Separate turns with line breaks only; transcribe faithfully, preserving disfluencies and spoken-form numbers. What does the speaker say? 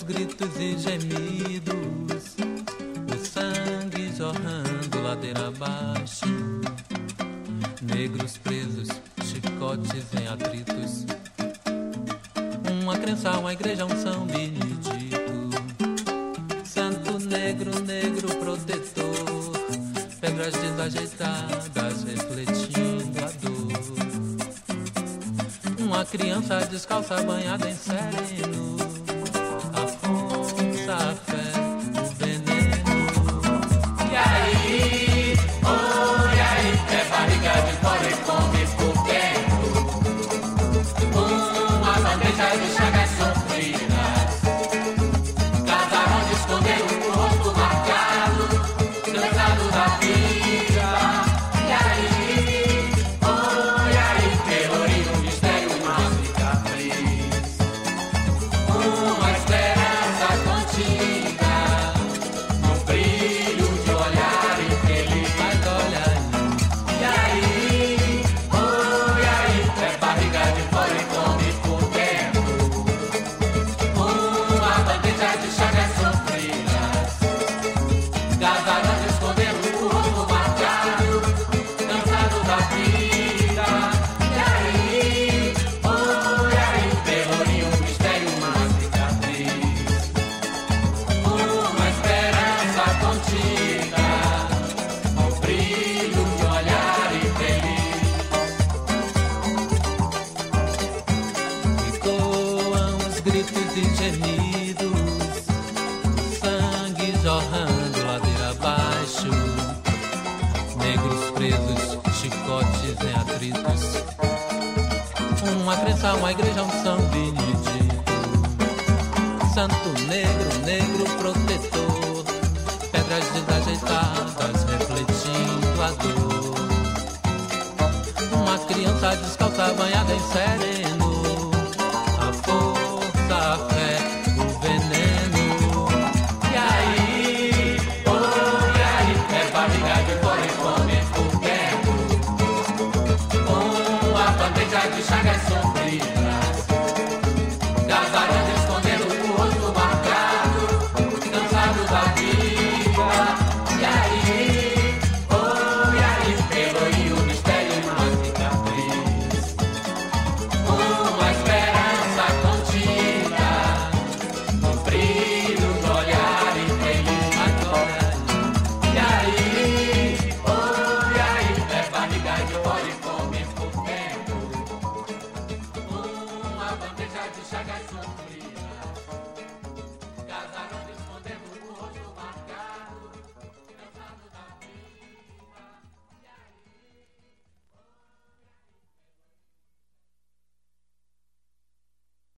gritos e gemidos, o sangue jorrando ladeira abaixo, negros presos, chicotes em atritos, uma crença, uma igreja, um São Benedito, santo negro, negro protetor, pedras desajeitadas refletindo a dor, uma criança descalça banhada em sereno, a força, a fé, o veneno.
E aí, oh, e aí, é barriga de fora e come por dentro, uma bandeja de chagas sofridas, casarão de esconder o rosto marcado, cansado da vida. E aí, oh, e aí, terror e um mistério, uma cicatriz, uma esperança contida, no brilho de olhar infeliz.
Mas olha aí,
E aí, oh, e aí, é barriga de fora e come por dentro, uma bandeja de chagas sofridas, casarão de esconder o rosto marcado, cansado da vida. E aí, oh, e aí, terror e um mistério, uma cicatriz, uma esperança contida, no brilho de olhar infeliz.
ecoam os gritos e gemidos, sangue jorrando ladeira abaixo, negros presos, chicotes em atritos, uma crença, uma igreja, um São Benedito, santo negro, negro protetor, pedras desajeitadas refletindo a dor, uma criança descalça banhada em sereno, a força, a fé, o veneno.
E aí, oh, e aí, é barriga de fora e come por dentro, uma bandeja de chá